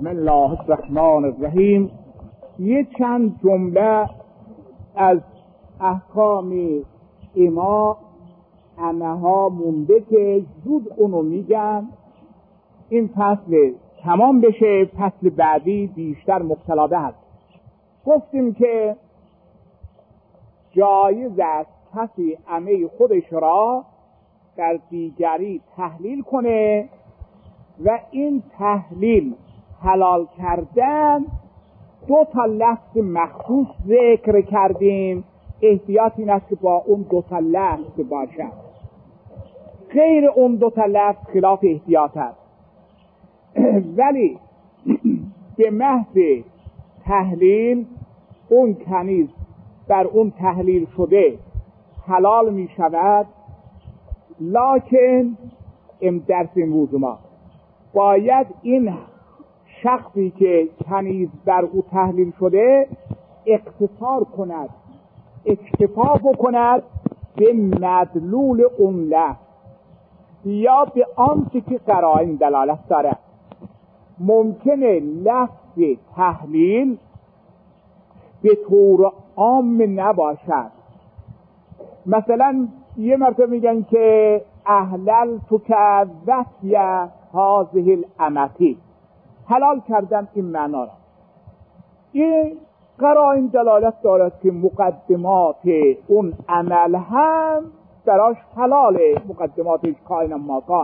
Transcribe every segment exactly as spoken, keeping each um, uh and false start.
بسم الله الرحمن الرحیم. یه چند جمله از احکام اما انها مونده که زود اونو میگم. این فصل تمام بشه، فصل بعدی بیشتر مبتلا هست. گفتیم که جایز است کسی امه خودش را در دیگری تحلیل کنه و این تحلیل حلال کردن دو تا لفظ مخصوص ذکر کردیم. احتیاط این است که با اون دو تا لفظ باشد، غیر اون دو تا لفظ خلاف احتیاط است. ولی به محض تحلیل اون کنیز بر اون تحلیل شده حلال می شود، لکن ام درس امروز ما باید این شخصی که کنیز بر او تحلیل شده اقتصار کند، اکتفا بکند به مدلول اون لفظ یا به آنچه که قرائن دلالت دارد. ممکنه لفظ تحلیل به طور عام نباشد. مثلا یه مرتبه میگن که احلل تو که وفی هذه الامتی، حلال کردن این معنا را. این قرائن دلالت دارد که مقدمات اون عمل هم براش حلاله، مقدماتش کائن ماکان.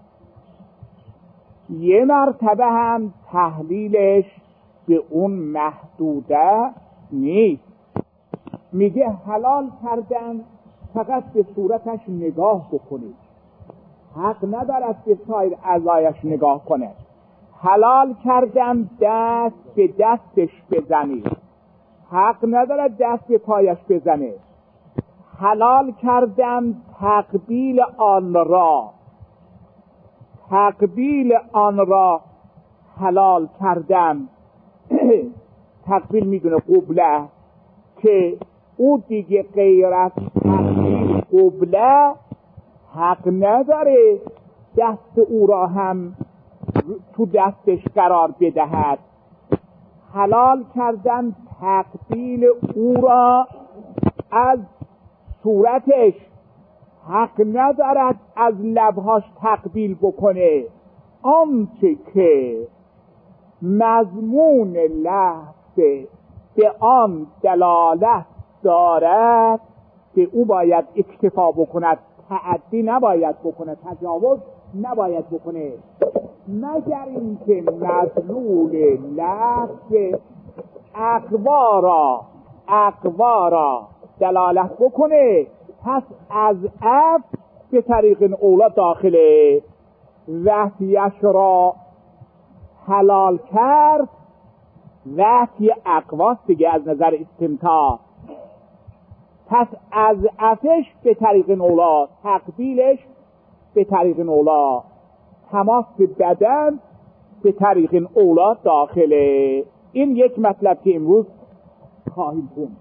یه مرتبه هم تحلیلش به اون محدوده نیست. میگه حلال کردن فقط به صورتش نگاه بکنید، حق ندارد به سایر اعضایش نگاه کنه. حلال کردن دست به دستش بزنید، حق ندارد دست به پایش بزنه. حلال کردن تقبیل آن را، تقبیل آن را حلال کردن. تقبیل میدونه قبله که او دیگه غیر از تقبیل قبله حق نداره دست او را هم تو دستش قرار بدهد. حلال کردن تقبیل او را از صورتش، حق ندارد از لبهاش تقبیل بکنه. آنچه که مضمون لفظ به آن دلالت دارد که او باید اکتفا بکند، تعدی نباید بکنه، تجاوز نباید بکنه، مگر اینکه مدلول لفظ اقوارا اقوارا دلالت بکنه. پس از اف به طریق اولا داخله وحیش را حلال کرد. وحی اقواست دیگه از نظر استمتاع. پس از افش به طریق اولا، تقبیلش به طریق اولا، تماس بدن به طریق اولا داخله. این یک مطلب که امروز خواهیم خوند.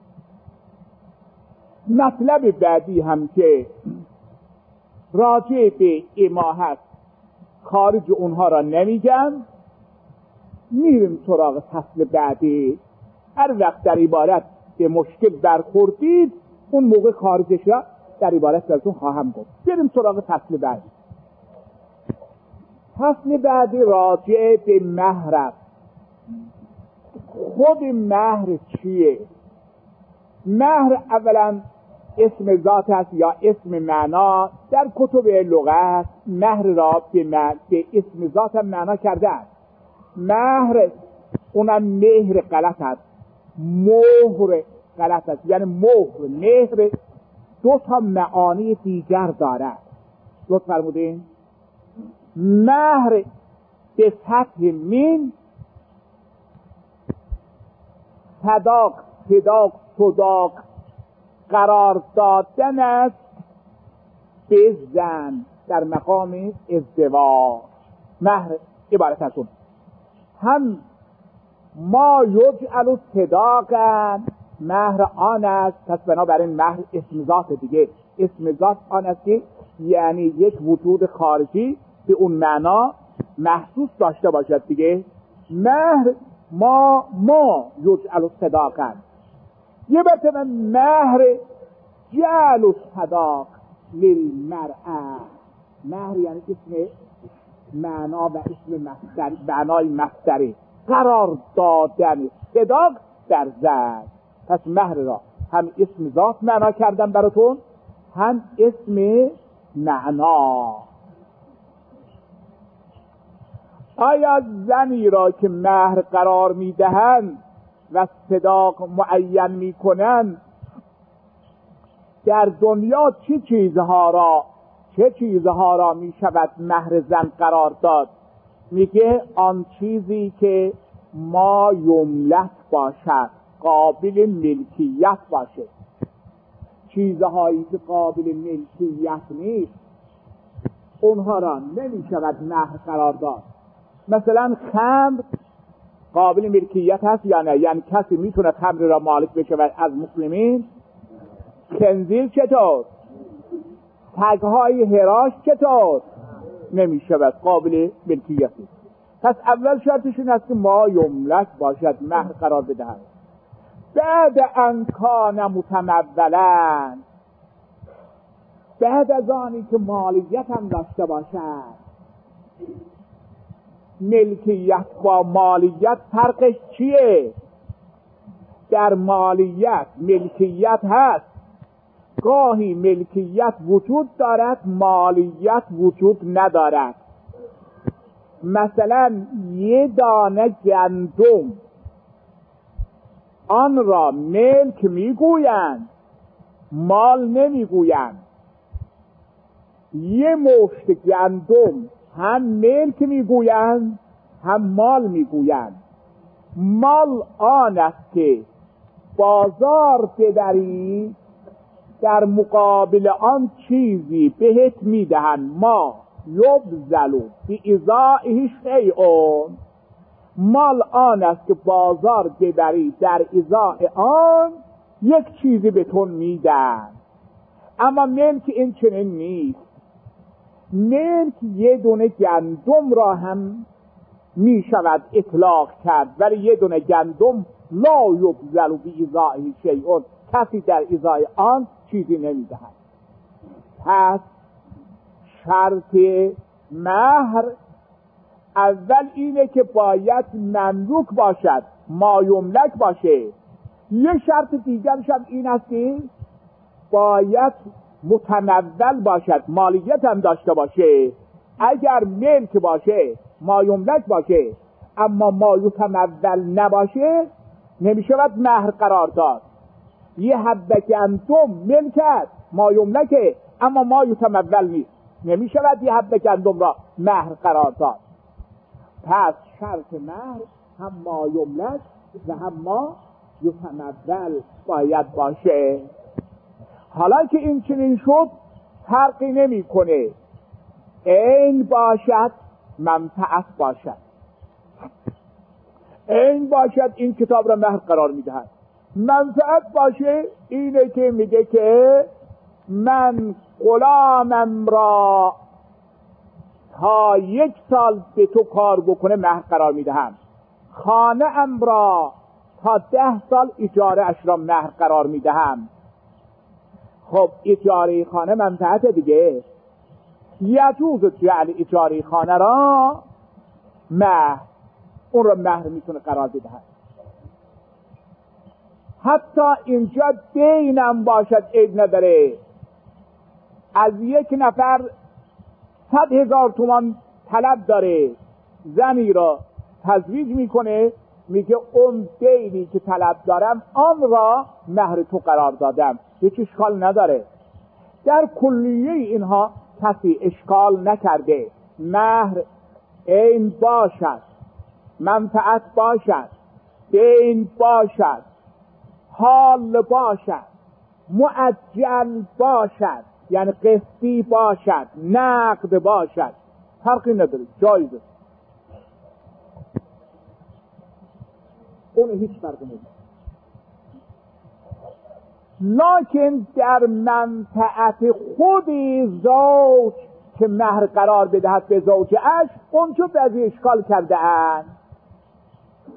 مطلب بعدی هم که راجع به اما هست، خارج اونها را نمیگم، میریم سراغ فصل بعدی. هر وقت در عبارت به مشکل برخوردید اون موقع خارجش را در عبارت براتون خواهم گفت. بریم سراغ فصل بعدی. فصل بعدی راجع به مهر. خود مهر چیه؟ مهر اولا اسم ذات است یا اسم معنا. در کتب لغت مهر را به, به اسم ذات هم معنا کرده است. مهر اونم مهر غلط است، مهر غلط است. یعنی مهر مهر دو تا معانی دیگر دارد. لطف فرمودین؟ مهر به فتح میم، صداق صداق صداق قرار دادن است به زن در مقام ازدواج. مهر عبارت از اون هم ما یجعل صداقا، مهر آن است. پس بنابراین مهر اسم ذات دیگه. اسم ذات آن است که یعنی یک وجود خارجی به اون معنا محسوس داشته باشد دیگه. مهر ما ما یجعل الصداقه، یه مرتبه مهر جعل الصداق للمرأه. مهر یعنی اسم معنا و اسم مصدر، معنای مصدری، قرار دادن صداق در زن. پس مهر را هم اسم ذات معنا کردم براتون، هم اسم معنا. آیا زنی را که مهر قرار میدهند و صداق معین میکنند در دنیا چه چیزها را چه چیزها را میشود مهر زن قرار داد؟ میگه آن چیزی که ما یملک باشد، قابل ملکیت باشه. چیزهایی که قابل ملکیت نیست اونها را نمیشود مهر قرار داد. مثلا خمر قابل ملکیت هست یا نه؟ یعنی کسی میتونه خمر را مالک بشه از مسلمین؟ خنزیر چطور؟ سگهای هراش چطور؟ نمیشود، قابل ملکیت نیست. پس اول شرطش این است که ما یملک باشد، مهر قرار بدهد. بعد ان کان متمولا، بعد از آنی که مالیت هم داشته باشد. ملکیت با مالیت فرقش چیه؟ در مالیت ملکیت هست، گاهی ملکیت وجود دارد، مالیت وجود ندارد. مثلا یه دانه گندم آن را ملک میگویند، مال نمیگویند. یه مشت گندم هم ملک میگویند هم مال میگویند. مال آن است که بازار ببری در مقابل آن چیزی بهت میدهند. ما یبذلو فی ازائه شیئون، مال آن است که بازار ببری در ازای آن یک چیزی به تو میدن. اما ملک این چنین نیست. ملک یه دونه گندم را هم می شود اطلاق کرد، ولی یه دونه گندم لا یبذل بی ازائه شیئون، کسی در ازای آن چیزی نمی دهد. پس شرط مهر اول اینه که باید مملوک باشد، ما یملک باشه. یه شرط دیگرش هم این است که باید متمول باشد، مالیت هم داشته باشه. اگر ملک باشه، ما یملک باشه، اما ما یتمول نباشه، نمیشود مهر قرار داد. یه حبه گندم ملکت ما یملکه، اما ما یتمول نیست، نمیشود یه حبه گندم را مهر قرار داد. پس شرط مهر هم ما یملک و هم ما یتمول باید باشه. حالا که این چنین شد، فرقی نمی کنه عین باشد منفعت باشد. عین باشد این کتاب را مهر قرار میدهد، منفعت باشه اینه که میگه که من غلامم را تا یک سال به تو کار بکنه مهر قرار میدهم، خانه ام را تا ده سال اجاره اش را مهر قرار میدهم. خب اجاره خانه منفعت دیگه، یجوز جعل اجاره خانه را مهر، اون را مهر میتونه قرار بدهد. حتی اینجا دینم باشد عیب نداره. از یک نفر صد هزار تومان طلب داره، زنی را تزویج میکنه، میگه اون دینی که طلب دارم آن را مهر تو قرار دادم، هیچ اشکال نداره. در کلیه اینها کسی اشکال نکرده. مهر عین باشد، منفعت باشد، دین باشد، حال باشد، مؤجل باشد یعنی قسطی باشد، نقد باشد، فرقی نداره، جایزه. اون هیچ فرقی نداره. لکن در منفعت خودی زوج که مهر قرار بدهد به زوجش، اون چو بعضی اشکال کرده اند.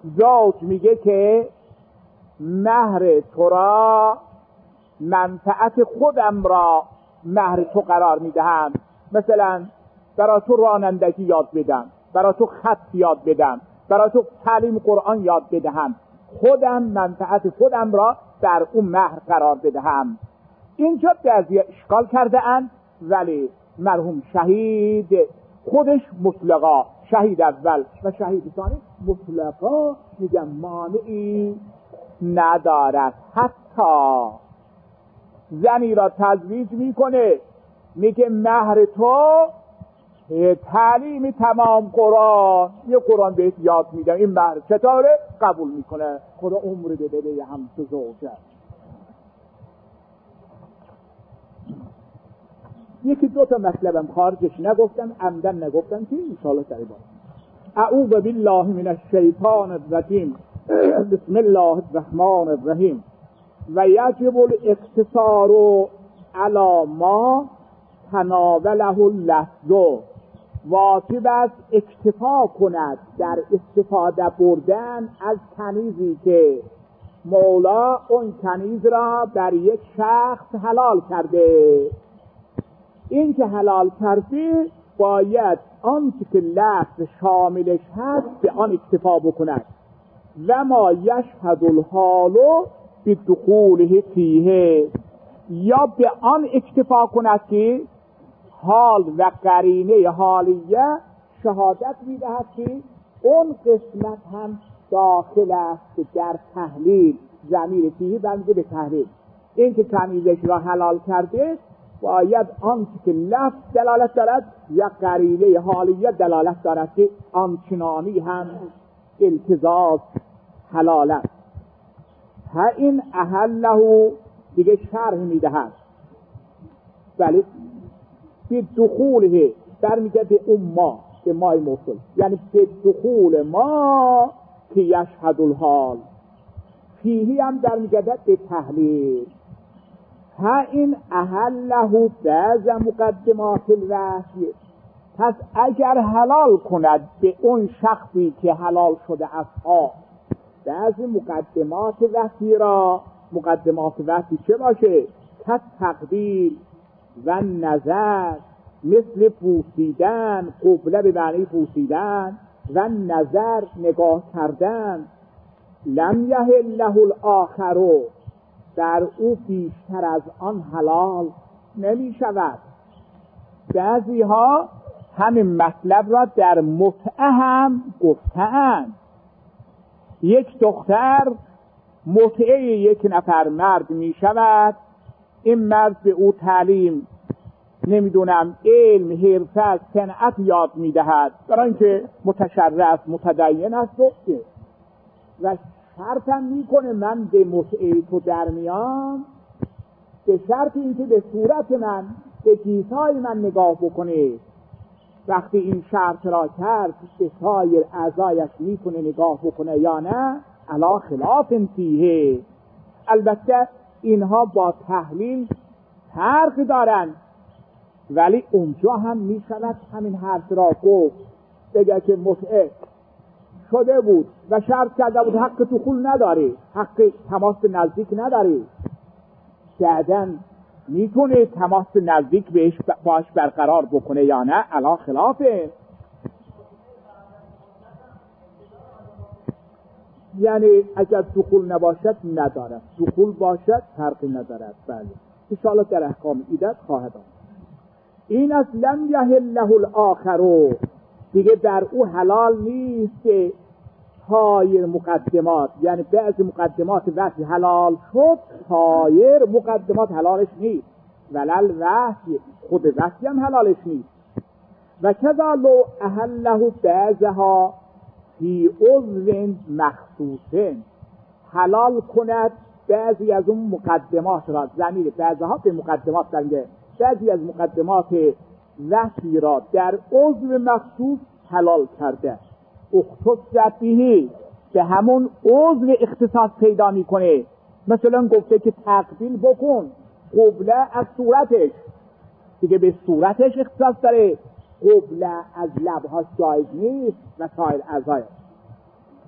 زوج میگه که مهر تو را منفعت خودم را مهر تو قرار میدهم، مثلا برای تو رانندگی یاد بدم، برای تو خط یاد بدم، برای تو تعلیم قرآن یاد بدهم، خودم منفعت خودم را در اون مهر قرار بدهم. اینجا بعضی اشکال کرده اند، ولی مرحوم شهید خودش مطلقا، شهید اول و شهید ثانی مطلقا میگن مانعی ندارد. حتی زنی را تزویج میکنه، میگه مهر تو تعلیم تمام قرآن، یه قرآن بهت یاد میدم، این مهر چطوره؟ قبول میکنه. خدا عمر بده به هم تو زوجه. یکی دو تا مطلبم خارجش نگفتم، عمدن نگفتم که انشاءالله سری باید. اعوذ بالله من الشیطان الرجیم، بسم الله الرحمن الرحیم. و یجب الاقتصار علی ما تناوله اللفظ، واجب است اکتفا کند در استفاده بردن از کنیزی که مولا اون کنیز را بر یک شخص حلال کرده. این که حلال کرده باید آنچه که لفظ شاملش هست به آن اکتفا بکند. و ما یشهد الحال بدخوله فیه، یا به آن اکتفا کند که حال و قرینه حالیه شهادت میدهد که اون قسمت هم داخل است در تحلیل. ضمیر فیه بنده به تحلیل. این که کنیزش را حلال کرده باید آنچه که لفظ دلالت دارد یا قرینه حالیه دلالت دارد که آنچنانی هم التزاز حلال است. ها این احله دیگه شرح میدهد، ولی به دخوله در میگه به اون ما، به مای موصول، یعنی به دخول ما که یشهد الحال، فیهی هم در میگه به تحلیل. ها این احله بعض مقدمات الوحی، پس اگر حلال کند به اون شخصی که حلال شده است ها بعضی مقدمات وحی را، مقدمات وحی چه باشه؟ که تقدیر و نظر، مثل پوسیدن، قبله به معنی پوسیدن، و نظر نگاه کردن. لم یحل له الاخر، در او بیشتر از آن حلال نمی شود. بعضی ها همین مطلب را در متعه هم گفتند. یک دختر متعه یک نفر مرد می شود، این مرد به او تعلیم نمیدونم علم، حرفه، صنعت یاد می دهد، برای اینکه متشرع، متدین است و و شرطم میکنه من به متعه تو در میام به شرط اینکه به صورت من، به گیسای من نگاه بکنه. وقتی این شرط را کرد به سایر اعضایش میکنه نگاه بکنه یا نه، علا خلاف فیه. البته اینها با تحلیل فرق دارن، ولی اونجا هم میشود همین حرف را گفت، بگه که متعه شده بود و شرط کرده بود حق دخول نداری، حق تماس نزدیک نداری، بعدن میتونه تماس نزدیک بهش باش برقرار بکنه یا نه، علا خلافه. یعنی اگر دخول نباشد ندارد، دخول باشد فرقی ندارد. بله انشاءالله در احکام عیدت خواهد آمد. این از لم یحل له الاخر، دیگه در او حلال نیست که سایر مقدمات، یعنی بعض مقدمات وحی حلال شد، سایر مقدمات حلالش نیست، ولل وحی خود وحی هم حلالش نیست. و کذا لو احله بعضها فی عضو مخصوص، حلال کند بعضی از اون مقدمات را، ضمیر بعضها به مقدمات دنگه، بعضی از مقدمات وحی را در عضو مخصوص حلال کرده، اختص به، به همون عضو اختصاص پیدا میکنه. مثلا گفته که تقبیل بکن، قبله از صورتش، دیگه به صورتش اختصاص داره، قبله از لبهاش جایز نیست و سایر اعضای.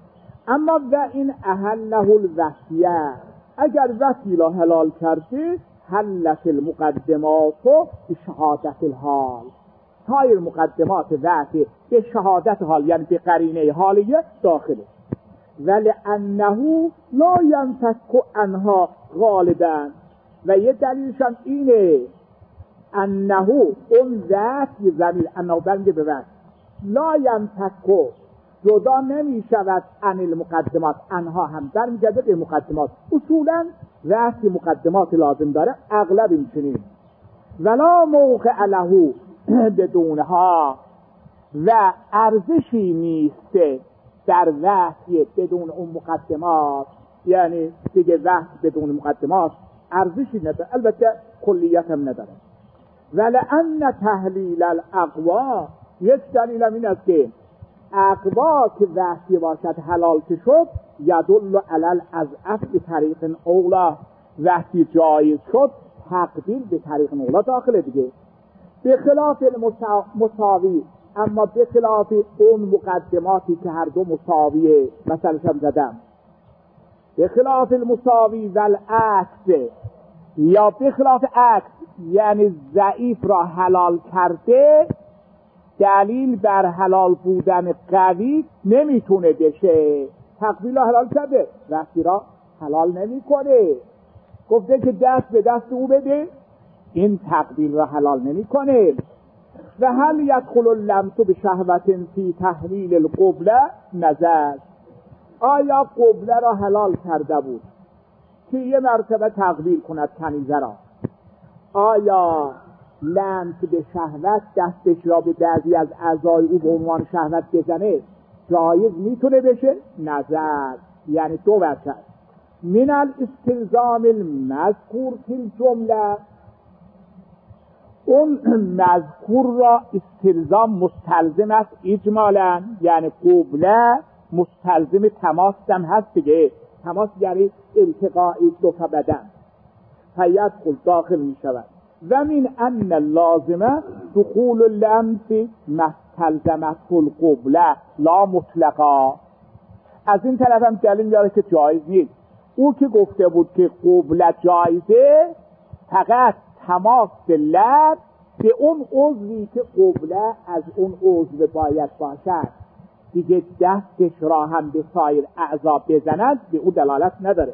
اما و این احله الوحیه، اگر وحی را حلال کرده حلت المقدمات به شهادت الحال، سایر مقدمات وحی به شهادت حال یعنی به قرینه حالیه داخله. ولی انه لا ينفك عنها غالبا، و یه دلیلش هم اینه انه اون وحی زمین انه برمیگه به وحی لا ينفك جدا نمی شود عن المقدمات، انها هم برمیگرده به مقدمات. اصولا وحی مقدمات لازم داره، اغلب این چنین. ولا موقع له بدونها، و ارزشی نیسته در وحی بدون اون مقدمات، یعنی دیگه وحی بدون مقدمات ارزشی نداره، البته کلیت هم نداره. ولأن تحلیل الاقوا، یک دلیل هم این است که اقوا که وحی باشد حلال که شد یدل علی الاضعف به طریق اولا، وحی جایز شد تقدیر به طریق اولا داخله دیگه. به خلاف مساوی، اما به خلاف اون مقدماتی که هر دو مساویه، مثلا شم زدم به خلاف المساوی والعکس، یا به خلاف عکس یعنی ضعیف را حلال کرده دلیل بر حلال بودن قوی نمیتونه بشه. تقبیل را حلال کرده وقتی را حلال نمیکنه، گفته که دست به دست او بده، این تقبیل را حلال نمیکنه. و هل یدخل اللمس بشهوت فی تحلیل القبله نظر، آیا قبله را حلال کرده بود که یه مرتبه تقبیل کند کنیزه را، آیا لمس به شهوت دستش را به بعضی از اعضای او به عنوان شهوت بزنه جایز میتونه بشه؟ نظر، یعنی دو وجه. من الاستلزام المذکور فی الجمله، اون مذکور را استلزام مستلزم است اجمالا، یعنی قبله مستلزم تماس هم هست دیگه، تماس یعنی التقاء دو تا بدن، فیدخل داخل می شود. و من ان اللازمه دخول اللمس مستلزمت القبله لا مطلقا، از این طرف هم دلیل میاره که جایز نیست. او که گفته بود که قبله جایزه فقط تماس لب به اون عضوی که قبله از اون عضو باید باشد، دیگه دستش را هم به سایر اعضا بزند به او دلالت نداره.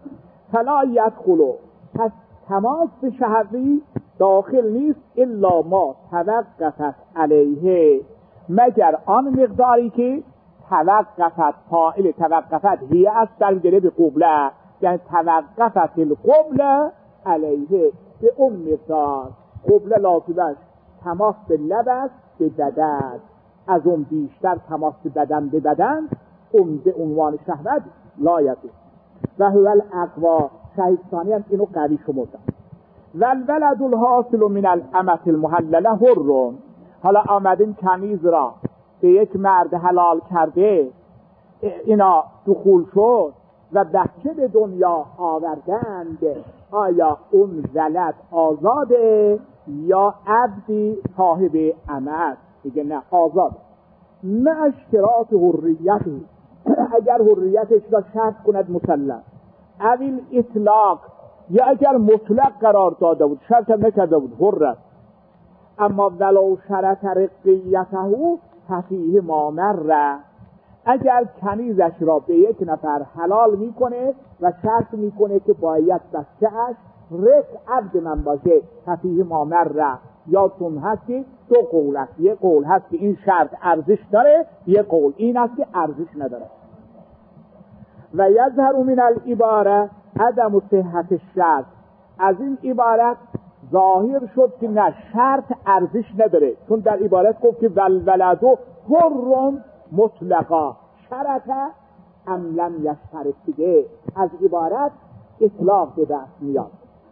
فلا یدخلو، پس تماس به شهوی داخل نیست الا ما توقفت علیه، مگر آن مقداری که توقفت، فاعل توقفت هی است در گره به قبله، یعنی توقفت القبله علیه، به اون مقدار قبله لازمش تماس به لب است به بدن، از اون بیشتر تماس به بدن به بدن اون به عنوان شهوت لایقه. و هو الاقوا، شهید ثانی هم اینو قوی شمردن. والولد الحاصل من الامة المحلله حر، حالا آمدیم کنیز را به یک مرد حلال کرده، اینا دخول شد و بچه به دنیا آوردند، آیا اون ولد آزاده یا عبدی صاحب امت؟ دیگه نه، آزاد. نه اشتراط حریتی، اگر حریتش را شرط کند مسلم، اویل اطلاق، یا اگر مطلق قرار داده بود شرط هم نکرده بود حرت. اما ولو شرط رقیته ففیه ما مره، اگر کنیزش را به یک نفر حلال میکنه و شرط میکنه که باید بچه‌اش رق عبد من باشه، ففیه ما مره، یادتون هست که دو قول هست، یک قول هست که این شرط ارزش داره، یک قول این است که ارزش نداره. و یظهر من العباره عدم صحت الشرط، از این عبارت ظاهر شد که نه، شرط ارزش نداره، چون در عبارت گفت که والولدو حر مطلقا شرط ام لم یشترط، دیگه از عبارت اطلاق به دست میاد.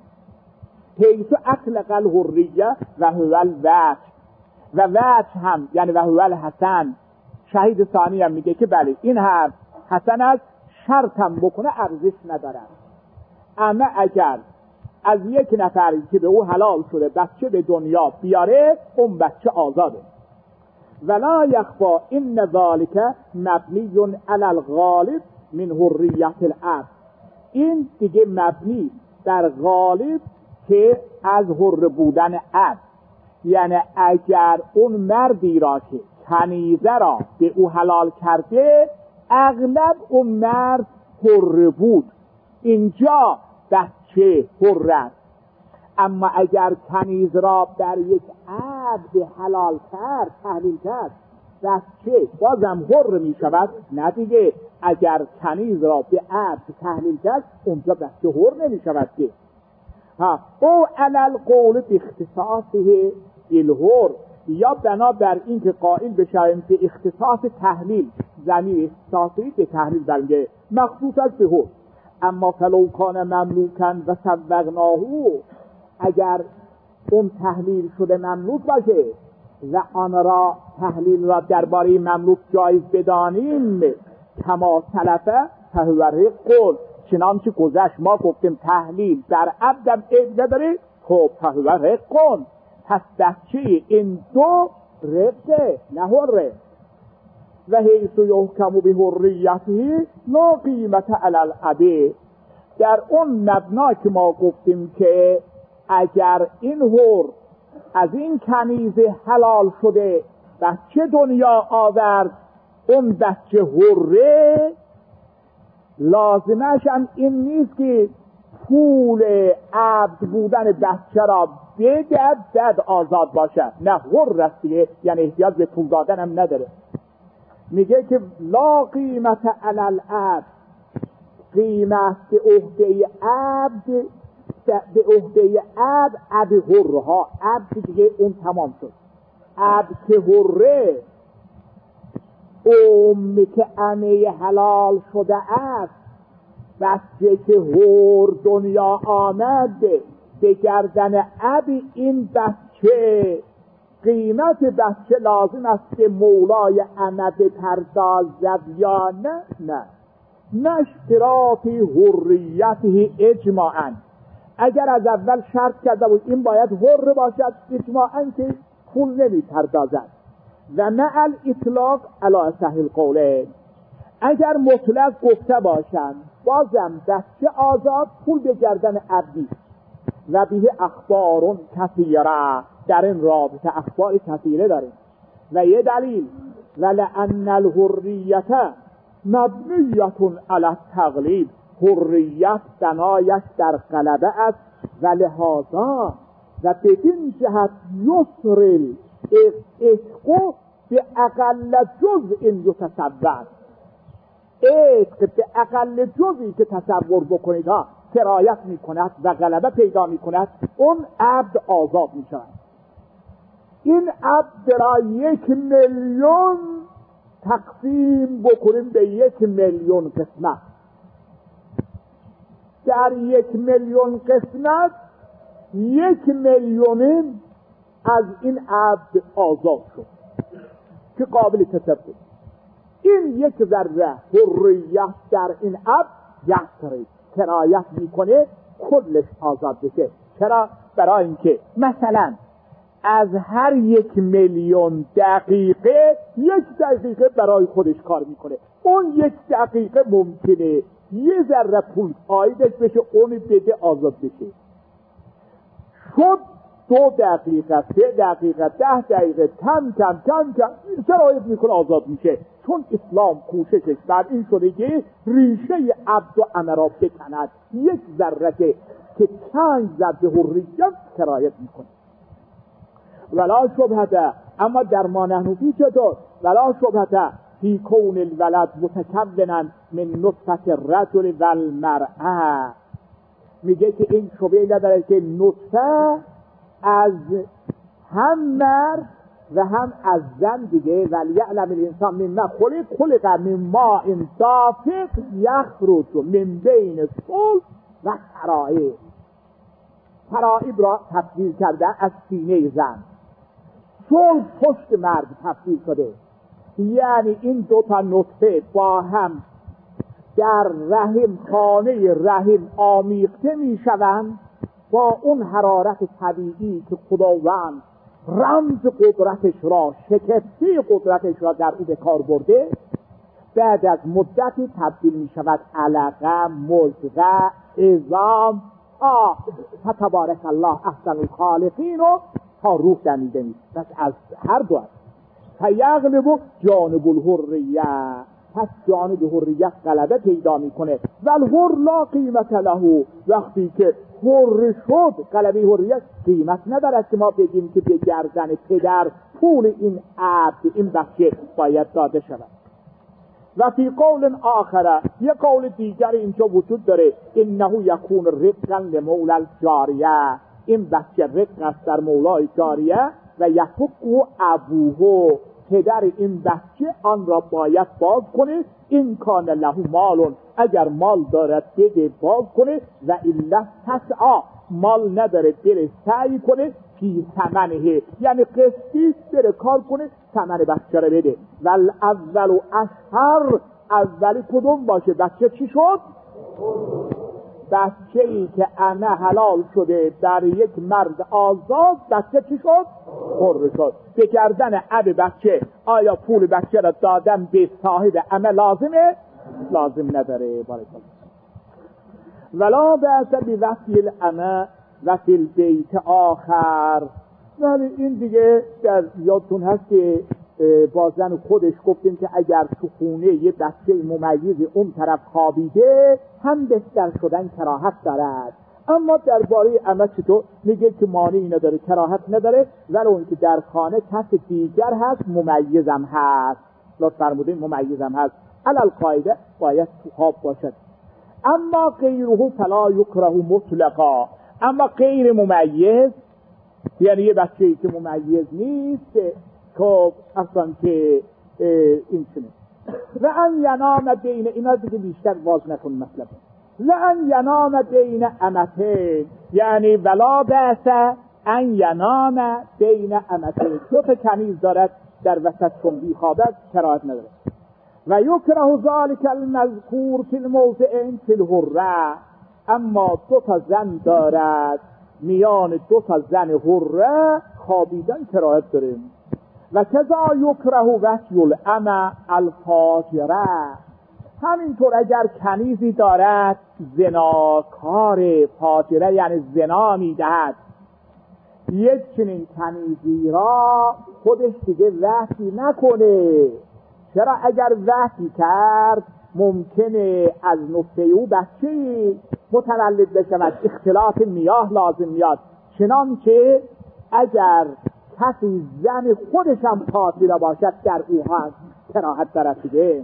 حیث اطلق الحریه و هو الوجه، و وجه هم یعنی و هو الحسن، شهید ثانی هم میگه که بله این حرف حسن است، شرط هم بکنه ارزش نداره. اما اگر از یک نفری که به او حلال شده بچه به دنیا بیاره، اون بچه آزاده. ولا یخفا ان ذلك مبنی علی الغالب من حریت العبد. این دیگه مبنی در غالب که از حر بودن عبد، یعنی اگر اون مردی را که کنیزه را به او حلال کرده اغلب اون مرد حر بود، اینجا بچه حر است. اما اگر کنیز را در یک عبد حلال کرد تحلیل کرد بچه بازم حر می شود؟ نه دیگه، اگر کنیز را به عبد تحلیل کرد اونجا بچه حر نمی شود که. ها او علل قول به اختصاصه بالحر، یا بنا بر این که قائل بشویم که اختصاص تحلیل زمین اختصاصی به تحلیل برمیگه مخصوص است به حر. اما فلو کان مملوکا و سوقناه، اگر اون تحلیل شده مملوک باشه و آن را تحلیل را درباره مملوک جایز بدانیم کما سلفه فهو رق، چنانچه گذشت ما گفتیم تحلیل در عبدم عیب نداره، خب فهو رق، پس بچه این دو رقه نه حره. و حیث یحکم به حریته لا قیمت علی العبد، در اون مبنا که ما گفتیم که اگر این حر از این کنیزه حلال شده بچه دنیا آورد، اون بچه حره لازمش هم این نیست که پول عبد بودن بچه را بدهد بعد آزاد باشد، نه حر است دیگه، یعنی احتیاج به پول دادن هم نداره. میگه که لا قیمت علی العبد، قیمت به عهده عبد، به عهده عبد عبد حرها، عبد دیگه اون تمام شد. عبد که حره امی که امه حلال شده است، بچه که حر دنیا آمد به گردن عبد، این بچه قیمت بچه لازم است که مولای امه بپردازد یا نه؟ نه نه اشتراط حریته اجماعاً. اگر از اول شرط کرده بود این باید حر باشد اجماعاً که پول نمی پردازد. و مع الاطلاق علی صحیح القول، اگر مطلق گفته باشند بازم بچه آزاد پول به گردن عبدی. و به اخبار کثیره، در این رابطه اخبار کثیره داریم. و یه دلیل ولأن الحریت مبنیت علی التغلیب، حریت بنایش در غلبه است و لحاظا و بدین جهت یسر العتق به اقل جزء یتصور، عتق به اقل جزئی که تصور بکنید ها سرایت می کند و غلبه پیدا می کند، اون عبد آزاد می شود. این عبد را یک میلیون تقسیم بکنیم به یک میلیون قسمت، در یک میلیون قسمت یک میلیونیم از این عبد آزاد شد که قابل تصور. این یک ذره حریت در این عبد یسری کرایت میکنه کلش آزاد بشه. چرا؟ برای اینکه مثلا از هر یک میلیون دقیقه یک دقیقه برای خودش کار میکنه، اون یک دقیقه ممکنه یه ذره پول آیدش بشه اون بده آزاد بشه. شد دو دقیقه، سه دقیقه، ده دقیقه، کم کم کم کم این شرایط میکنه آزاد میشه، چون اسلام کوششش بر این شده که ریشه عبد و امه را بکند. یک ذره که چند ذره حریت شرایط میکنه. ولا شبهته، اما در ما نحنفی چطور؟ ولا شبهته فی کون الولد متکونا من نطفه الرجل و المرأه، میگه که این شبهه نداره که نطفه از هم مرد و هم از زن دیگه، ولی یعلم الانسان مما خلق خلق من ماء دافق یخرج من بین صلب و ترائب. ترائب را تفسیر کرده از سینه زن، صلب پشت مرد تفسیر شده، یعنی این دو تا نطفه با هم در رحم خانه رحم آمیخته می شوند با اون حرارت طبیعی که خداوند رمز قدرتش را، شکسته قدرتش را در او به کار برده، بعد از مدتی تبدیل می شود علقه، مضغه، عظام، آه فتبارک الله احسن الخالقین و تا روح دمیده نیست. پس از هر دو هست فیغلب جانب الحریه، پس جانب حریت غلبه پیدا میکنه. والحر لا قیمت له، وقتی که حر شد غلبه حریت قیمت ندارد که ما بگیم که به گردن پدر پول این عبد، این بچه باید داده شود. و فی قول آخر، یه قول دیگر اینجا وجود داره، انه یکون رقا لمولا الجاریه، این بچه رق است در مولای جاریه و یفقه ابوه، پدر این بچه آن را باید باز کنه، این کان له مال، اگر مال دارد بده باز کنه، و الا تسعا، مال نداره بره سعی کنه، فی ثمنه، یعنی قسطی بره کار کنه ثمن بچه را بده. ول اول اشهر، اولی کدوم باشه؟ بچه چی شد؟ بچه ای که انه حلال شده در یک مرد آزاد، بچه چی شد؟ حر شد. به گردن اب بچه آیا پول بچه را دادن به صاحب امه لازمه؟ لازم نداره. بارک الله. ولا بأس بوصی الامه و فی البیت آخر، ولی این دیگه در یادتون هست که با زن خودش گفتیم که اگر تو خونه یه بچه ممیز اون طرف خوابیده هم بستر شدن کراهت دارد. اما درباره امه چطور؟ میگه که مانعی نداره، کراهت نداره، ولی اون که در خانه کس دیگر هست ممیزم هست، لطف فرمودین ممیزم هست، علل قاعده باید تو خواب باشد. اما غیره فلا یکره مطلقا، اما غیر ممیز، یعنی یه بچه‌ای که ممیز نیست که خب اصلا که این چنه و ان ینام بین، اینا دیگه بیشتر باز نکن مطلب، لان ینام بین امتین، یعنی ولا بأس ان ینام بین امتین، دو تا کنیز دارد در وسط چون خوابد کراهت نداره. و یکره ذلک المذکور فی الموضعین فی الحره، اما دو تا زن دارد، میان دو تا زن حره خوابیدن کراهت داره. و کذا یکره وصی الامه الفاجره، همینطور اگر کنیزی دارد زناکار، فاجره یعنی زنا میدهد، یک چنین کنیزی را خودش دیگه وصی نکنه. چرا؟ اگر وصی کرد ممکنه از نطفه او بچه‌ای متولد بشود، اختلاط میاه لازم میاد، چنانچه اگر کسی زن خودش هم قاتل باشد در او هست کراهت دارد دیگه.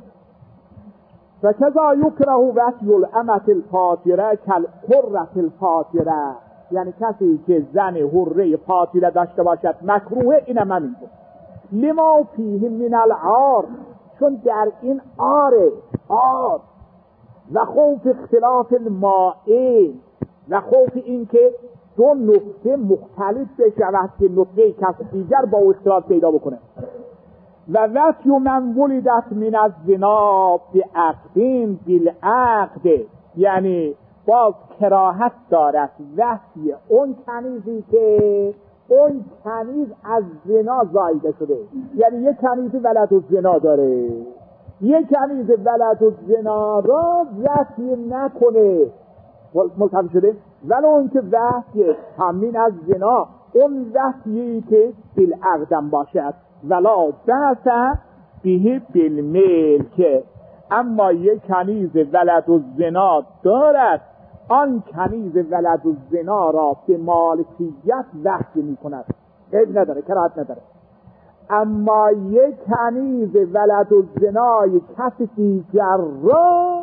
و کذا یکره وصی الامه الفاجره کالحره الفاجره، یعنی کسی که زن حره قاتل داشته باشد مکروه، اینم همینطور. لما فیه من العار، چون در این عاره، عار و خوف اختلاف المائه، و خوف این که دو نقطه مختلف بشود که نقطه کسی دیگر با اختلاف پیدا بکنه. و وصی من ولدت من الزنا بعقد بالعقد، یعنی باز کراهت دارد وصی اون کنیزی که اون کنیز از زنا زایده شده، یعنی یک کنیز ولد الزنا داره، یک کنیز ولد الزنا را وصی نکنه، ملتفت شده، ولی اون که وصی تامین از زنا، اون وصیی که بالعقدم باشد. ولا بأس به بالملک، اما یک کنیز ولد الزنا دارد، آن کنیز ولد الزنا را به مالکیت وصی می کند، عیب نداره، کراهت نداره. اما یک کنیز ولد الزنای کسی دیگر را،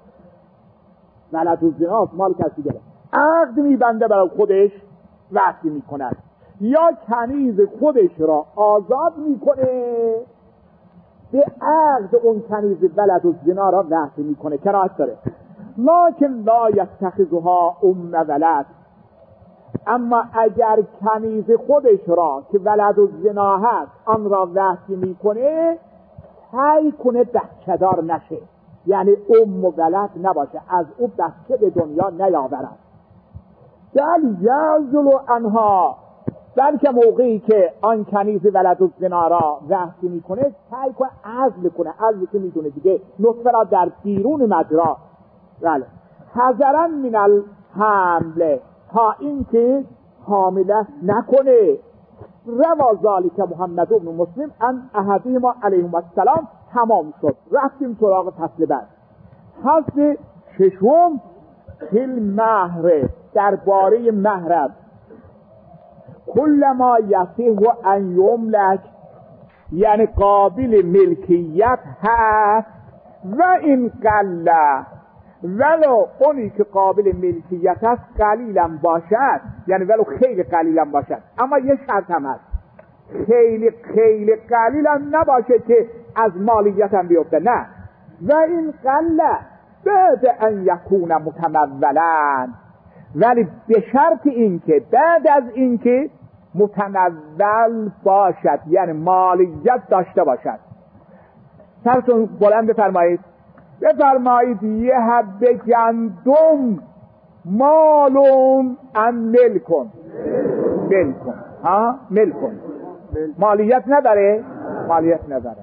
ولد الزنا مال کسی دیگر، عقد می بنده برای خودش وصی می کند، یا کنیز خودش را آزاد می کنه به عقد اون کنیز ولد الزنا را وصی می کنه، کراهت داره. لکن لا یتخذها ام ولد، اما اگر کنیز خودش را که ولد الزنا هست آن را وصی می کنه، سعی کنه بچه دار نشه، یعنی ام و ولد نباشه، از او بچه به دنیا نیاورد. بل یعزل عنها، بلکه موقعی که آن کنیز ولد الزنا را وحشی میکنه سعی کنه عزل کنه، عزل که میدونه دیگه نطفه را در بیرون مجرا، بله، حذرا من الحمل، تا اینکه حامله نکنه. روا ذالک محمد بن مسلم ان احدهما علیهم السلام. تمام شد، رفتیم سراغ فصل بعد. فصل ششم فی مهر، درباره مهر. کل ما یصح ان یملک، یعنی قابل ملکیت هست، و این قل، ولو اونی که قابل ملکیت هست قلیلا باشد، یعنی ولو خیلی قلیلا باشد، اما یه شرط هم هست، خیلی خیلی قلیلا نباشه که از مالیت هم بیفته، نه. و این قل بعد ان یکون متمولا، ولی به شرط اینکه بعد از اینکه متمول باشد، یعنی مالیت داشته باشد. سرتون بلند بفرمایید، بفرمایید یه حبه گندم مالون ام مل کن، مل کن، ها مل کن، مالیت نداره، مالیت نداره.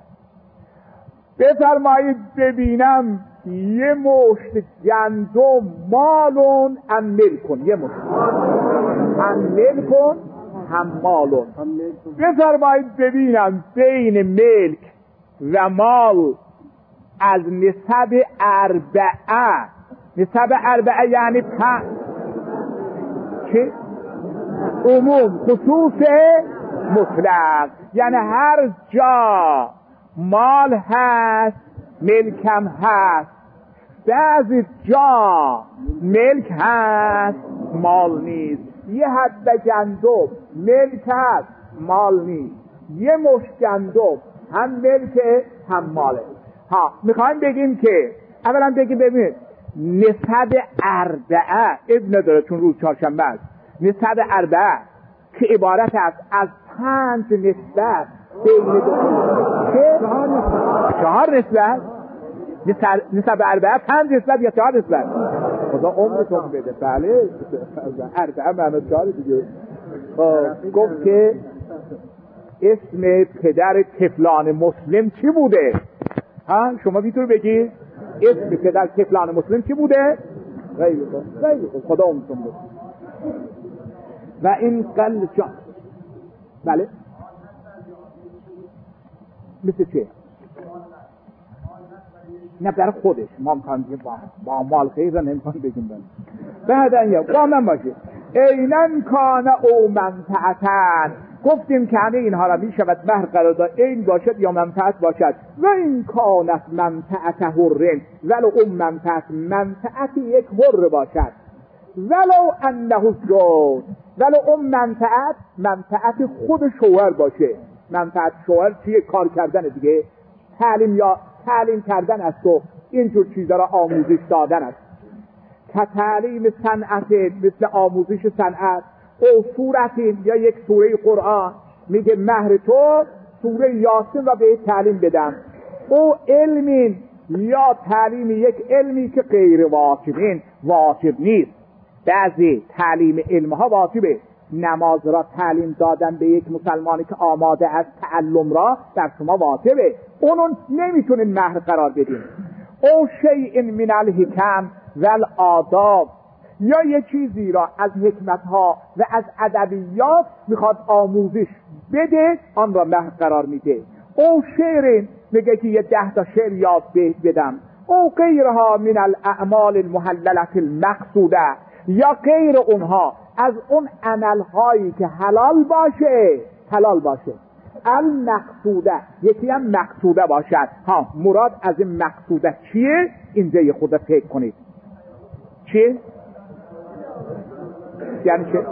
بفرمایید ببینم یه مشت گندم مالون ام مل کن، یه مشت هم مل کن هم مالون. بفرمایید ببینم بین ملک و مال از نسب اربعه، نسب اربعه یعنی پنج، چه؟ عموم خصوص مطلق، یعنی هر جا مال هست ملکم هست، بعضی جا ملک هست مال نیست. یه حد گندم ملک هست مال نیست، یه مشت گندم هم ملک هم ماله. ها میخوایم بگیم که اولا بگیم ببینید نسب اربعه ابن نداره چون روز چهارشنبه است. نسب اربعه که عبارت است از پنج نسبت بین دو که چهار نسبت، نسب اربعه پنج نسبت یا چهار نسبت، خدا عمرتون بده. بله اربعه معنی چهار دیگه. گفت که اسم پدر طفلان مسلم چی بوده؟ ها شما میتونی بگی اسم پدر طفلان مسلم چی بوده؟ خیلی خوب، خیلی خوب، خدا عمرتون بده. و این قل جان، بله مثل چه؟ نه برای خودش ما میخوایم بگیم با, با مال خیلی نمیخوایم بگیم بله. بعد این یک با من باشه اینن کان او منفعتن، گفتیم که همه اینها را میشود مهر قرار داد، این باشد یا منفعت باشد. و این کانت منفعت حرن، ولو اون منفعت منفعت یک حر باشد، ولو انه زوج، ولو اون منفعت منفعت خود شوهر باشه. منفعت شوهر چیه؟ کار کردن دیگه، تعلیم یا تعلیم کردن است و اینجور چیزا را آموزش دادن است. که تعلیم صنعت، مثل آموزش صنعت، او سورتی یا یک سوره قرآن میگه مهر تو سوره یاسین را به تعلیم بدم، او علمین یا تعلیم یک علمی که غیر واجبین، واجب نیست. بعضی تعلیم علمها واجبه، نماز را تعلیم دادن به یک مسلمانی که آماده از تعلم را در شما واجبه، اونو نمیتونین مهر قرار بدین. او شیء من الحکم و الآداب، یا یه چیزی را از حکمتها و از ادبیات میخواد آموزش بده، آن را مهر قرار میده. او شعر، میگه که یه ده تا شعر یاد بدم. او غیرها من الاعمال المحللة المقصوده، یا غیر اونها از اون عملهایی که حلال باشه، حلال باشه المقصوده، یکی هم مقصوده باشد. ها مراد از این مقصوده چیه؟ اینجا یه خود فکر کنید چیه؟ یعنی چه؟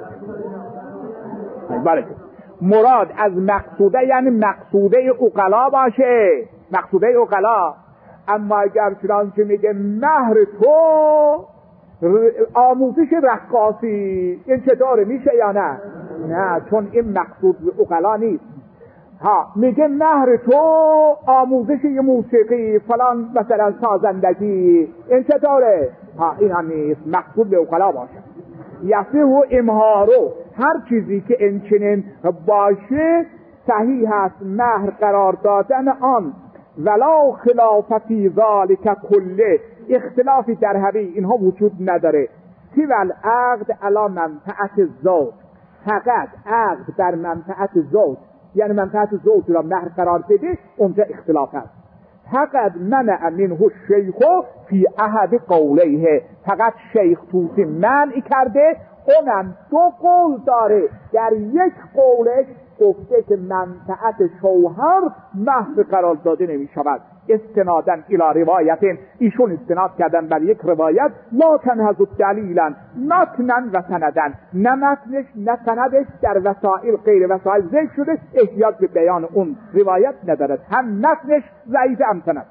بله مراد از مقصوده یعنی مقصوده عقلا باشه، مقصوده عقلا. اما اگر چنانچه میگه مهر تو آموزش رقاصی، این چطوره؟ میشه یا نه؟ نه، چون این مقصود عقلا نیست. ها میگه مهر تو آموزش یه موسیقی فلان، مثلا سازندگی، این چطوره؟ ها این هم نیست، مقصود به عقلا باشه. یصح امهارو، هر چیزی که این باشه صحیح است مهر قرار دادن آن، ولا خلاف فی ذلک کله، اختلافی در همه اینها وجود نداره. سوى العقد علی منفعت زوج، فقط عقد در منفعت زوج، یعنی منفعت زوج را مهر قرار بده، اونجا اختلاف است. فقط منع منه الشیخ فی احد قولیه، فقط شیخ توسی منع کرده، اونم دو قول داره، در یک قولش گفته که منفعت شوهر مهر قرار داده نمی شود، استنادن الی روایت، ایشون استناد کردن بر یک روایت، لا تنهض دلیلا متنا و سندن، نه متنش نه سندش در وسائل غیر وسائل ذکر شده، احتیاج به بیان اون روایت ندارد، هم متنش ضعیف هم سند.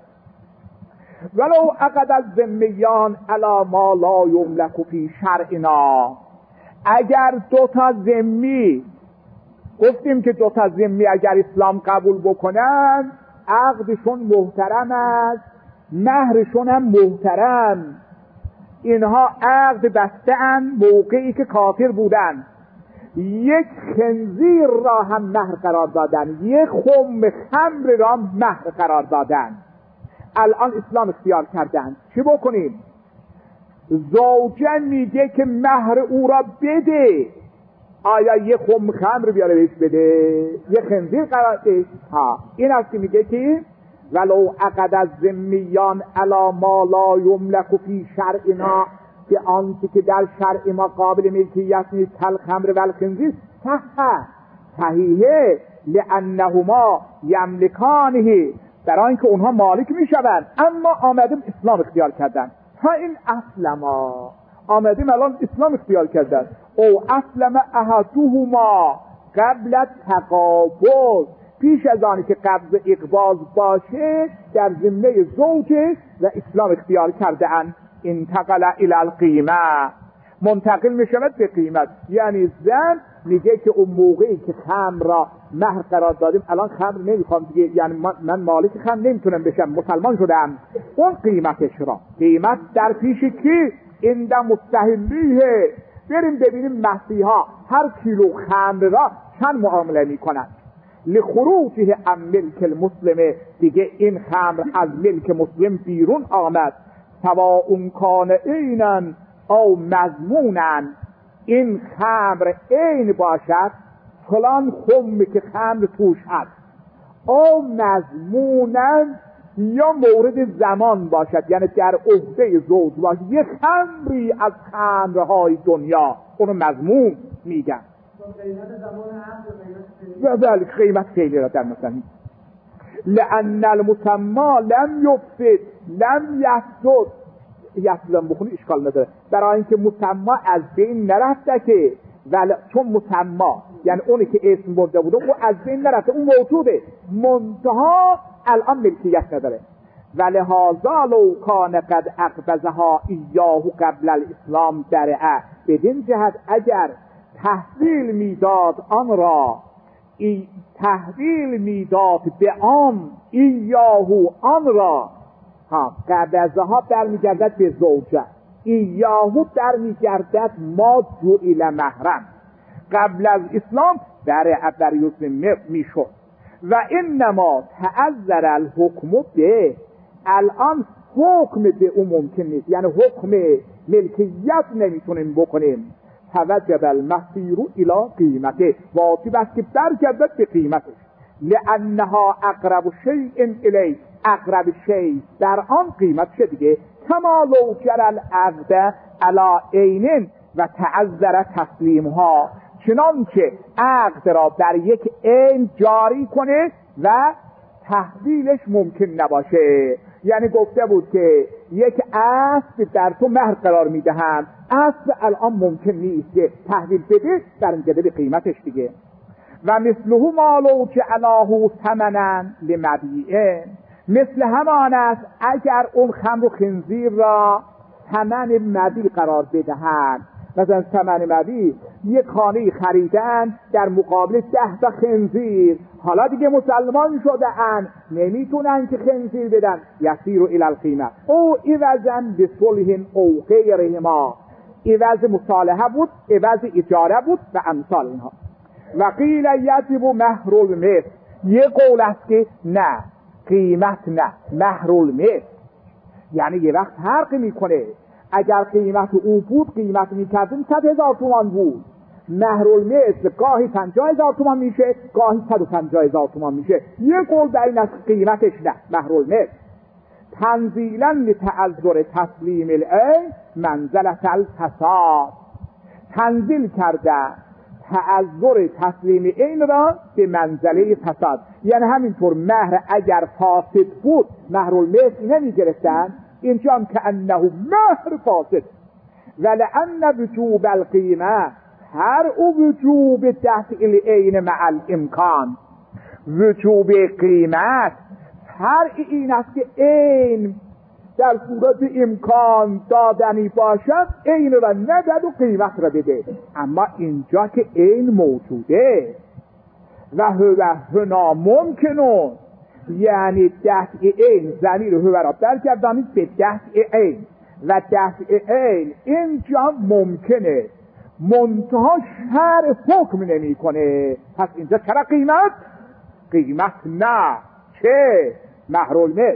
ولو عقد الذمیان علی ما لا یملک فی شرعنا، اگر دو تا ذمی، گفتیم که دو تا ذمی اگر اسلام قبول بکنن عقدشون محترم است، مهرشون هم محترم، اینها عقد بسته‌اند موقعی که کافر بودن، یک خنزیر را هم مهر قرار دادن، یک خم خمر را مهر قرار دادن، الان اسلام اختیار کردن، چی بکنیم؟ زوجه میگه که مهر او را بده، آیا یه خم خمر بیاره بهش بده؟ یه خنزیر قرار ده؟ ها، این است که میگه که ولو عقد الذمیان علی ما لا یملک فی شرعنا، به آنچه که در شرع ما قابل ملکیت نیست، الخمر و الخنزیر، صحیح صحیحه، لانهما یملکانه، برای اینکه اونها مالک میشوند، اما آمدیم اسلام اختیار کردن، تا این اسلما، آمدیم الان اسلام اختیار کردن، او اسلم احدهما قبل تقابض، پیش از آنی که قبض اقباض باشه در ذمه زوجه و اسلام اختیار کرده ان، انتقل الی القیمه، منتقل میشود به قیمت، یعنی زن میگه که اون موقعی که خمر را مهر قرار دادیم الان خمر نمیخوام دیگه، یعنی من مالک خمر نمیتونم بشم، مسلمان شدم، اون قیمتش را، قیمت در پیش کی؟ این مستحلیه، بریم ببینیم مسیحا هر کیلو خمر را چند معامله میکنن، لخروجه عن ملک المسلم، دیگه این خمر از ملک مسلم بیرون آمد، سواء کان عینا او مضمونا، این خمر عین باشد، فلان خم که خمر توش هست، او مضمونا یا مورد زمان باشد، یعنی در عهده زوج باشد، یه خمری از خمرهای دنیا، اونو مضمون میگن، و بله قیمت خیلی را در مثلا، لأن المسمى لم یفسد لم یفسد، یفسدم بخونی اشکال نداره، برای اینکه مسمى از بین نرفته که، ولی چون مسمى یعنی اونی که اسم برده بوده او از بین نرفته، اون موجوده، منتها الان ملکیت نداره، ولی هذا لو کان قد اقبضها ایاه قبل الاسلام درعه، بدین جهت اگر تحویل میداد آن را، ای تحویل میداد به آن ایاهو آن را، ها قبضها در میگردد به زوجه، ایاهو در میگردد ما جوئل محرم، قبل از اسلام در بر یوسف میشد، و انما تعذر الحکم به، الان حکم به اون ممکن نیست، یعنی حکم ملکیت نمیتونیم بکنیم، توجب المصیر الی قیمته، واجب است که برگردد به قیمتش، لانها اقرب شیء الی، اقرب شیء در آن قیمت شه دیگه، کما لو جر العقد علی عین و تعذر تسلیمها، چنان که عقد را بر یک عین جاری کنه و تحویلش ممکن نباشه، یعنی گفته بود که یک اسب در تو مهر قرار میدهم، اسب الان ممکن نیست که تحویل بده، در اینجا به قیمتش دیگه، و مثله ما لو جعلاه ثمنا لمبیعه، مثل همان است اگر اون خمر و خنزیر را ثمن مبیع قرار بدهند، مثلا ثمن مبیع یک خانه خریدن در مقابل ده تا خنزیر، حالا دیگه مسلمان شده ان نمیتونن که خنزیر بدن، یسیر الی القیمه او ایوزن بصلح او غیرهما، عوض مصالحه بود، عوض اجاره بود و امثال اینها. و قیل یجب مهر المثل، یه قول است که نه قیمت نه، مهر المثل یعنی یه وقت فرق میکنه. اگر قیمت او بود قیمت میکردیم صد هزار تومان بود، مهر المثل گاهی پنجاه هزار تومان میشه، گاهی صد و پنجاه هزار تومان میشه. یه قول در این است قیمتش نه، مهر المثل. تنزیلا لتعذر تسلیم العین منزلة الفساد، تنزیل کرده تعذر تسلیم عین را به منزله فساد. یعنی همینطور مهر اگر فاسد بود مهر المثل نمی گرفتن، اینجا هم که انه مهر فاسد. ولأن وجوب القیمه هر او وجوب دفع العین مع الامکان، وجوب قیمت هر این است که عین در صورت امکان دادنی باشد عین را ندد و قیمت را بده. اما اینجا که عین موجوده و هو هنا ممکنون، یعنی دفع عین ضمیر هو را برگردانید به دفع عین و دفع عین اینجا ممکنه، منتها شرع حکم نمی کنه. پس اینجا چرا قیمت؟ قیمت نه، چه؟ مهر المثل.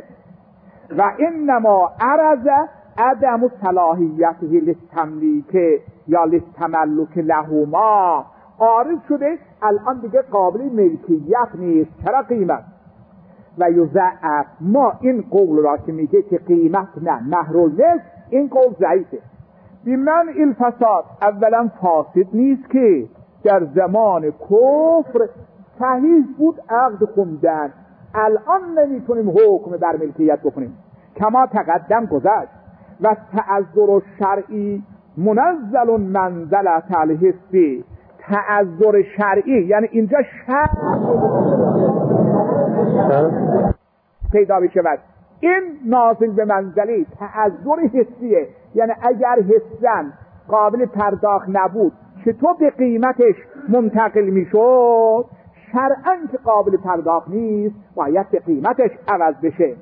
و انما عرض عدم صلاحیته للتملیک یا للتملک لهما، عارض شده الان دیگه قابل ملکیت نیست، چرا قیمت؟ و یضعف، ما این قول را که میگه که قیمت نه مهر المثل، این قول ضعیفه. بیمن الفساد، اولا فاسد نیست که در زمان کفر صحیح بود عقد خوندن، الان نمیتونیم حکم بر ملکیت بکنیم کما تقدم گذشت. و تعذر شرعی منزل منزلة الحسی، تعذر شرعی یعنی اینجا شرع پیدا بشود، این نازل به منزله تعذر حسیه. یعنی اگر حسن قابل پرداخت نبود چطور به قیمتش منتقل میشد، شرعاً که قابل پرداخت نیست باید به قیمتش عوض بشه.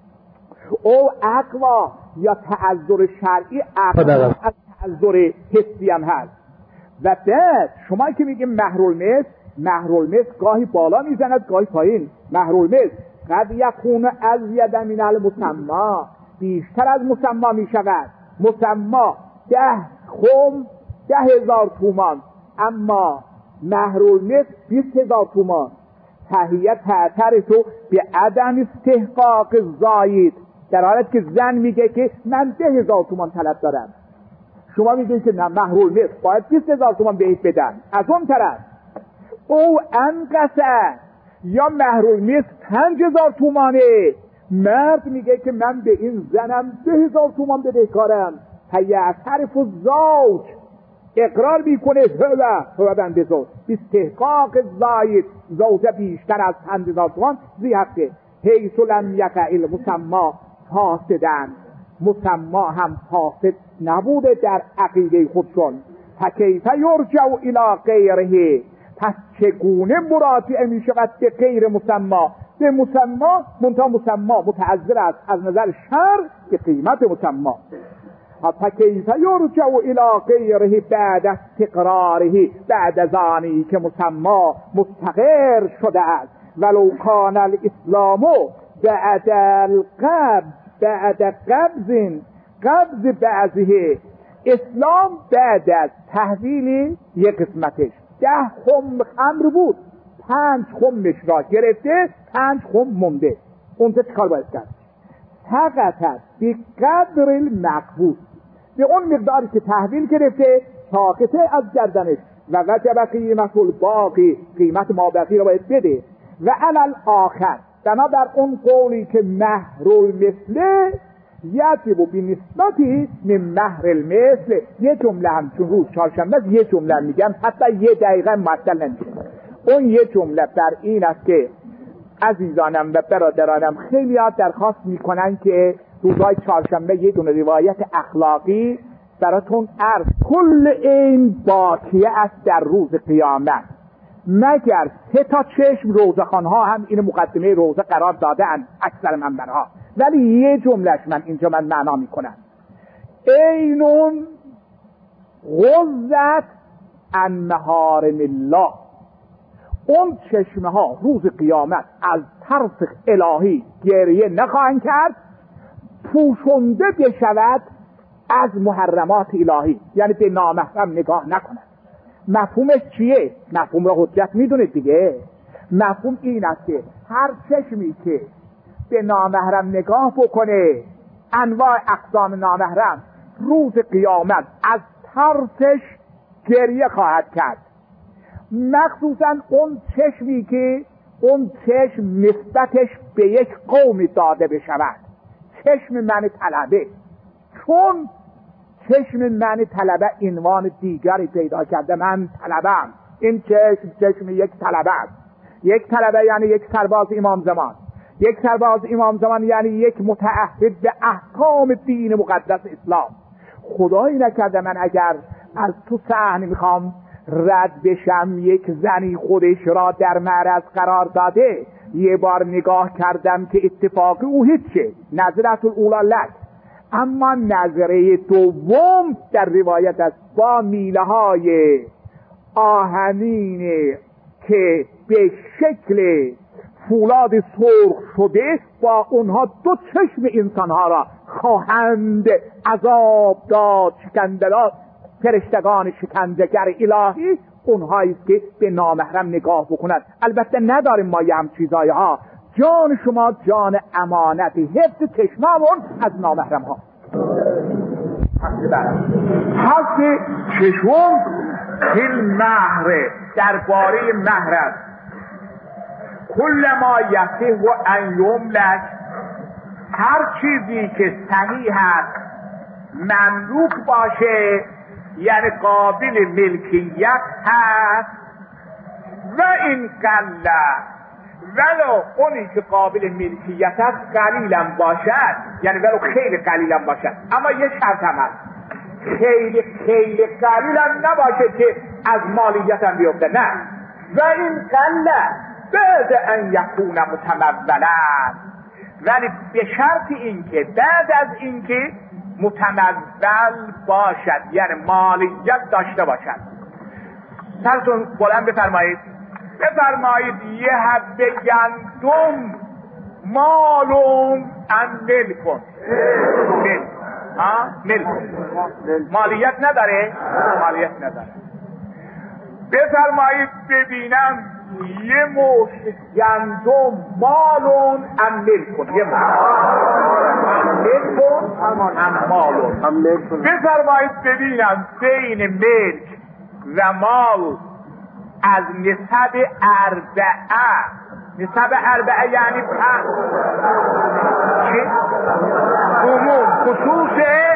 او اقوا یا تعذر شرعی اقوا از تعذر حسی هم هست. و بعد شما که میگیم مهر المثل، مهر المثل گاهی بالا میزند گاهی پایین. مهر المثل قد یکون ازید من المسمی، بیشتر از مسمی میشود. مسمی ده خم ده هزار تومان، اما مهر المثل بیست هزار تومان. تهیه تعتر تو به عدم استحقاق زاید، در حالت که زن میگه که من ده هزار تومان طلب دارم، شما میگه که نه مهر المثل باید بیست هزار تومان بهش بدن. از اون طرف او انقصه یا مهر المثل پنج هزار تومانه، مرد میگه که من به این زنم ده هزار تومان بدهکارم. فیعترف الزوج، اقرار میکنه هوا هوا بنده زوج استحقاق زاید، زوجه بیشتر از پنج هزار تومان زی حقه. حیث لم یقع المسمی فاسدن، مسمی هم فاسد نبوده در عقیده خودشون. فکیف یرجع الی غیره، پس چگونه مراجعه می شود به غیر مسمی؟ به مسمی منتها مسمی متعذر است از نظر شرع به قیمت مسمی. فکیف یرجع الی غیره بعد استقراره، بعد از آنی که مسمی مستقر شده است. ولو کان الاسلام بعد القبض، بعد قبض قبض بعضه، اسلام بعد از تحویل یک قسمتش ده خم خمر بود، پنج خمش را گرفته، پنج خم مونده، اونجا چه کار باید کرد؟ سقطت به قدر المقبوض، به اون مقداری که تحویل گرفته ساقطه از گردنش. و وجب قیمت الباقی، قیمت ما بقی را باید بده. و علی آخر، بنابر اون قولی که مهر المثل یجب بنسبتی من مهر المثل، یه جمله همچون روز چهارشنبه یه جمله میگم، حتی یه دقیقه معطل نمیشه. اون یه جمله در این است که عزیزانم و برادرانم خیلی ها درخواست میکنن که روزهای چهارشنبه یه دونه روایت اخلاقی براتون عرض. کل این باقیه است در روز قیامت، مگر سه تا چشم روزخوانها هم این مقدمه روزه قرار دادن اکثر منبرها، ولی یه جملهش من اینجا من معنا میکنم. اینون غضت عن محارم الله. اون چشمه ها روز قیامت از ترس الهی گریه نخواهند کرد، پوشنده بشود از محرمات الهی، یعنی به نامحرم نگاه نکند. مفهومش چیه؟ مفهوم را حجت میدونید دیگه. مفهوم این است که هر چشمی که به نامحرم نگاه بکنه، انواع اقسام نامحرم، روز قیامت از ترسش گریه خواهد کرد. مخصوصا اون چشمی که اون چشم نسبتش به یک قومی داده بشود، چشم من طلبه. چون چشم من طلبه عنوان دیگری پیدا کرده، من طلبم، این چشم چشم یک طلبه است. یک طلبه یعنی یک سرباز امام زمان، یک سرباز امام زمان یعنی یک متعهد به احکام دین مقدس اسلام. خدایی نکرده من اگر از تو صحن میخوام رد بشم، یک زنی خودش را در معرض قرار داده، یه بار نگاه کردم که اتفاقی او هیچه، نظرت الاولا لک، اما نظره دوم در روایت است با میله های آهنین که به شکل فولاد سرخ شده، با اونها دو چشم انسانها را خواهند عذاب داد. شکندگان، فرشتگان شکنجهگر الهی اونهایی که به نامحرم نگاه بکنند. البته نداریم ما یه هم چیزایی ها. جان شما جان امانتی، حفظ چشمامون از نامحرم ها. حفظ چشم فیل مهر، درباره مهر است. کل ما یصح و ان یملک، هر چیزی که صحیح است مملوک باشه، یعنی قابل ملکیت هست. و این قل، ولو اونی که قابل ملکیت هست قلیلم باشد، یعنی ولو خیلی قلیلم باشد، اما یه شرط هم هست، خیلی خیلی قلیلم نباشه که از مالیتم بیفته، نه. و این قل بعد ان یکون متمولا، ولی به شرط این که بعد از این که متمول باشد، یعنی مالیت داشته باشد. سرتون بلند بفرمایید، بفرمایید یه حبه گندم مالون ان مل کن، مل ها مل کن، مالیت نداره، مالیت نداره. بفرمایید ببینم یه مشت گندم مالون ان مل کن، یه مشت مل کن هم مالون. بفرمایید ببینم بین ملک و مال از نسب اربعه، نسب اربعه یعنی پنج، چی؟ عموم خصوص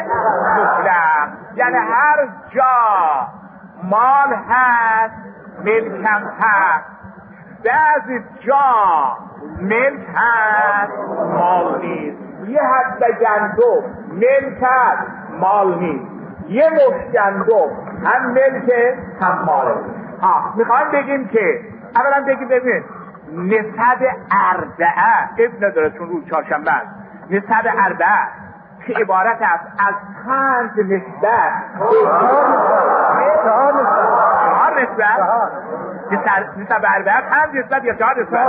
مطلق، یعنی هر جا مال هست ملکم هست، بعضی جا ملک هست مال نیست. یه حد گندم ملک هست مال نیست، یه مشت گندم هم ملک هم ماله. ها میخوایم بگیم که اولا بگیم ببین نسب اربعه ابن نداره چون روز چهارشنبه است. نسب اربعه که عبارت است از پنج نسبت، چهار نسبت، نسب اربعه پنج نسبت یا چهار نسبت؟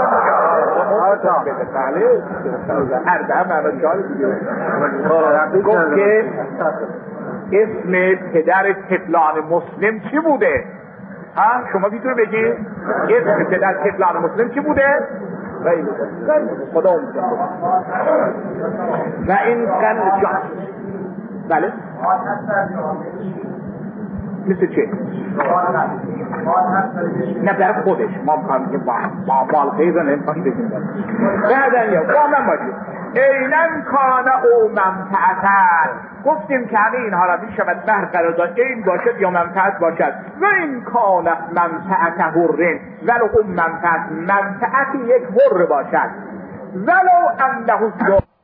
بله اربعه معنی چهار نسبت. گفت که اسم پدر طفلان مسلم چی بوده؟ ها شما میتونه بگی اسم پدر طفلان مسلم چی بوده؟ خیلی خدا امیدن. و این قند جان بله مثل چه؟ نه برای خودش ما میخوایم که با مال خیزه نمیخوایم بگیم بعدن یا با من باید اینن کانه او منفعتن. گفتیم که همه اینها را میشود بهر قرار داد، این باشد یا منفعت باشد. و این کانه منفعت حرین، ولو اون منفعت منفعت یک حر باشد، ولو انه